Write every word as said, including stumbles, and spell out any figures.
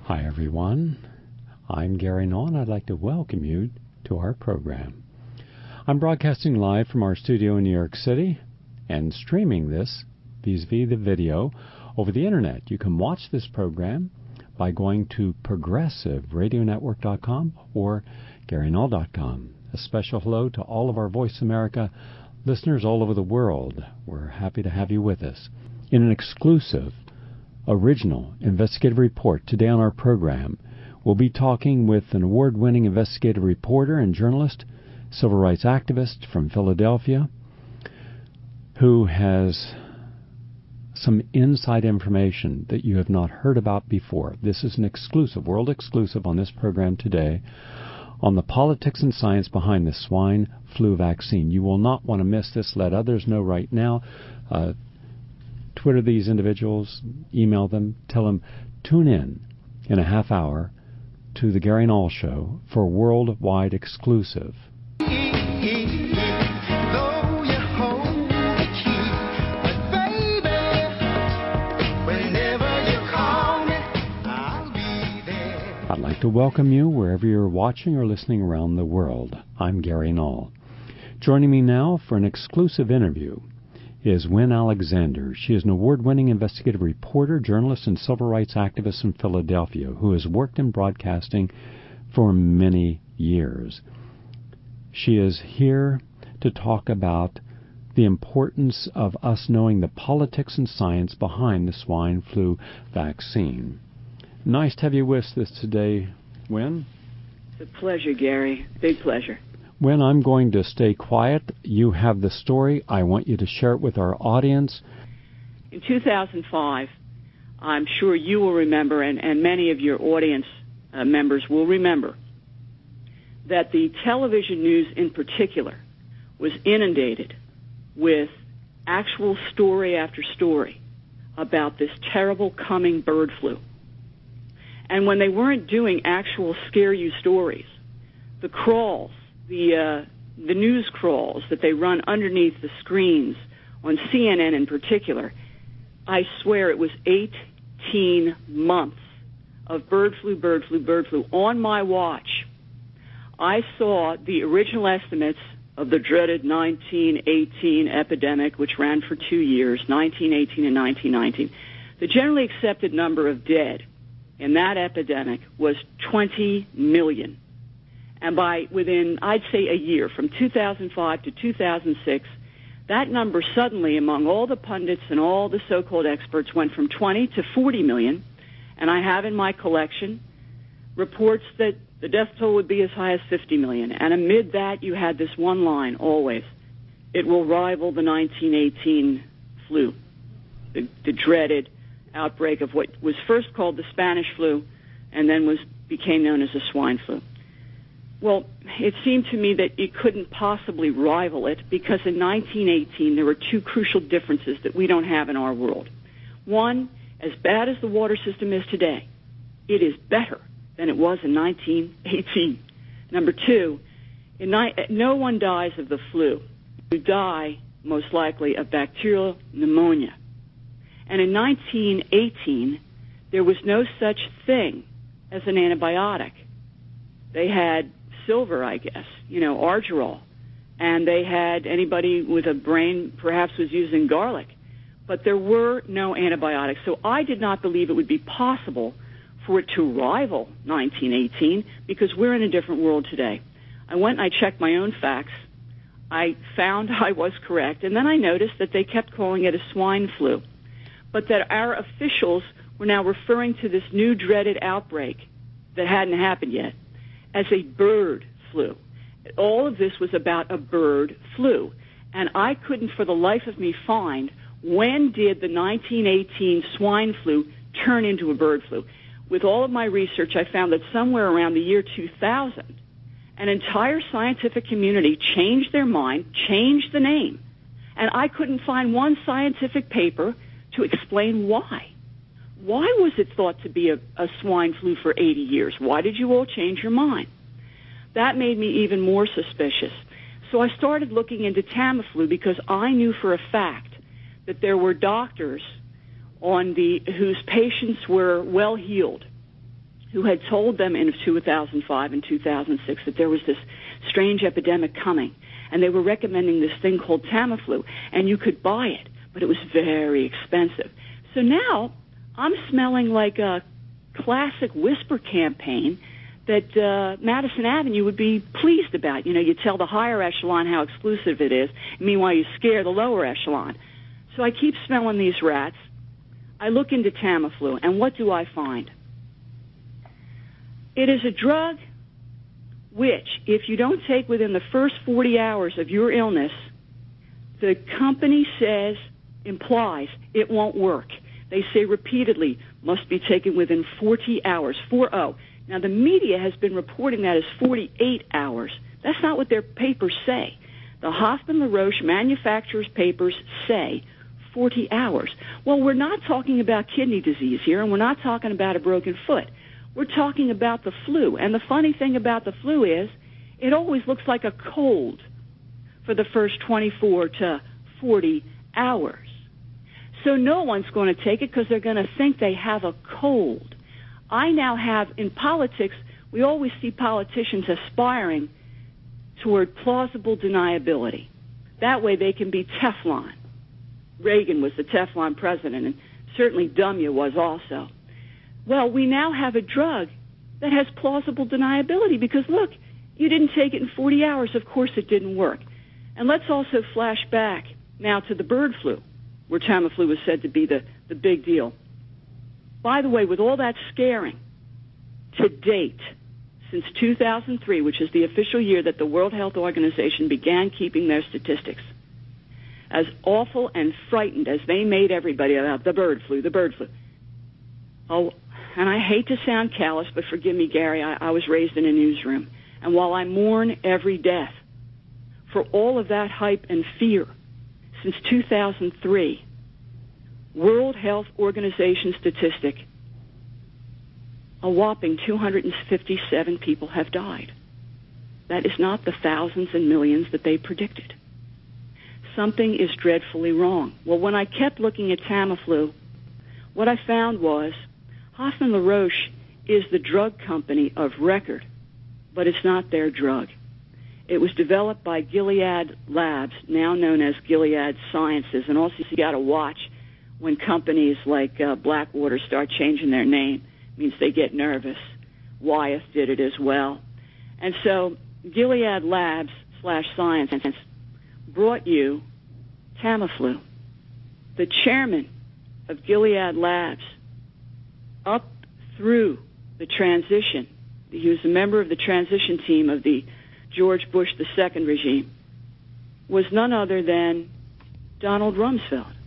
Hi, everyone. I'm Gary Null, and I'd like to welcome you to our program. I'm broadcasting live from our studio in New York City and streaming this vis-a-vis the video over the Internet. You can watch this program by going to progressive radio network dot com or gary null dot com. A special hello to all of our Voice America listeners all over the world. We're happy to have you with us. In an exclusive original investigative report today on our program, we'll be talking with an award-winning investigative reporter and journalist, civil rights activist from Philadelphia, who has some inside information that you have not heard about before. This is an exclusive, world exclusive on this program today on the politics and science behind the swine flu vaccine. You will not want to miss this. Let others know right now. Uh, Twitter these individuals, email them, tell them, tune in in a half hour to the Gary Null Show for a worldwide exclusive. I'd like to welcome you wherever you're watching or listening around the world. I'm Gary Null. Joining me now for an exclusive interview is Wynne Alexander. She is an award-winning investigative reporter, journalist, and civil rights activist in Philadelphia who has worked in broadcasting for many years. She is here to talk about the importance of us knowing the politics and science behind the swine flu vaccine. Nice to have you with us today, Wynne. It's a pleasure, Gary. Big pleasure. When I'm going to stay quiet, you have the story. I want you to share it with our audience. In two thousand five, I'm sure you will remember, and, and many of your audience uh, members will remember, that the television news in particular was inundated with actual story after story about this terrible coming bird flu. And when they weren't doing actual scare you stories, the crawls, the uh, the news crawls that they run underneath the screens on C N N in particular, I swear it was eighteen months of bird flu, bird flu, bird flu on my watch. I saw the original estimates of the dreaded nineteen eighteen epidemic, which ran for two years, nineteen eighteen and nineteen nineteen. The generally accepted number of dead in that epidemic was twenty million. And by within, I'd say, a year, from two thousand five to two thousand six, that number suddenly, among all the pundits and all the so-called experts, went from twenty to forty million. And I have in my collection reports that the death toll would be as high as fifty million. And amid that, you had this one line always: it will rival the nineteen eighteen flu, the, the dreaded outbreak of what was first called the Spanish flu and then was became known as the swine flu. Well, it seemed to me that it couldn't possibly rival it because in nineteen eighteen there were two crucial differences that we don't have in our world. One, as bad as the water system is today, it is better than it was in nineteen eighteen. Number two, in ni- no one dies of the flu. You die, most likely, of bacterial pneumonia. And in nineteen eighteen, there was no such thing as an antibiotic. They had silver, I guess, you know, Argerol. And they had, anybody with a brain perhaps was using garlic. But there were no antibiotics. So I did not believe it would be possible for it to rival nineteen eighteen because we're in a different world today. I went and I checked my own facts. I found I was correct. And then I noticed that they kept calling it a swine flu, but that our officials were now referring to this new dreaded outbreak that hadn't happened yet as a bird flu. All of this was about a bird flu. And I couldn't for the life of me find when did the nineteen eighteen swine flu turn into a bird flu. With all of my research, I found that somewhere around the year two thousand, an entire scientific community changed their mind, changed the name. And I couldn't find one scientific paper to explain why. Why was it thought to be a, a swine flu for eighty years? Why did you all change your mind? That made me even more suspicious. So I started looking into Tamiflu because I knew for a fact that there were doctors on the whose patients were well healed who had told them in two thousand five and two thousand six that there was this strange epidemic coming, and they were recommending this thing called Tamiflu, and you could buy it, but it was very expensive. So now I'm smelling like a classic whisper campaign that uh, Madison Avenue would be pleased about. You know, you tell the higher echelon how exclusive it is. Meanwhile, you scare the lower echelon. So I keep smelling these rats. I look into Tamiflu, and what do I find? It is a drug which, if you don't take within the first forty hours of your illness, the company says, implies, it won't work. They say repeatedly, must be taken within forty hours, four oh. Now, the media has been reporting that as forty-eight hours. That's not what their papers say. The Hoffmann-La Roche manufacturer's papers say forty hours. Well, we're not talking about kidney disease here, and we're not talking about a broken foot. We're talking about the flu. And the funny thing about the flu is it always looks like a cold for the first twenty-four to forty hours. So no one's going to take it because they're going to think they have a cold. I now have, in politics, we always see politicians aspiring toward plausible deniability. That way they can be Teflon. Reagan was the Teflon president, and certainly Dumya was also. Well, we now have a drug that has plausible deniability because, look, you didn't take it in forty hours. Of course it didn't work. And let's also flash back now to the bird flu, where Tamiflu was said to be the, the big deal. By the way, with all that scaring, to date, since two thousand three, which is the official year that the World Health Organization began keeping their statistics, as awful and frightened as they made everybody about the bird flu, the bird flu. Oh, and I hate to sound callous, but forgive me, Gary, I, I was raised in a newsroom. And while I mourn every death, for all of that hype and fear, since two thousand three, World Health Organization statistic, a whopping two hundred fifty-seven people have died. That is not the thousands and millions that they predicted. Something is dreadfully wrong. Well, when I kept looking at Tamiflu, what I found was Hoffmann-La Roche is the drug company of record, but it's not their drug. It was developed by Gilead Labs, now known as Gilead Sciences, and also you got to watch when companies like uh, Blackwater start changing their name. It means they get nervous. Wyeth did it as well. And so Gilead Labs slash Science brought you Tamiflu. The chairman of Gilead Labs, up through the transition, he was a member of the transition team of the George Bush the Second regime, was none other than Donald Rumsfeld.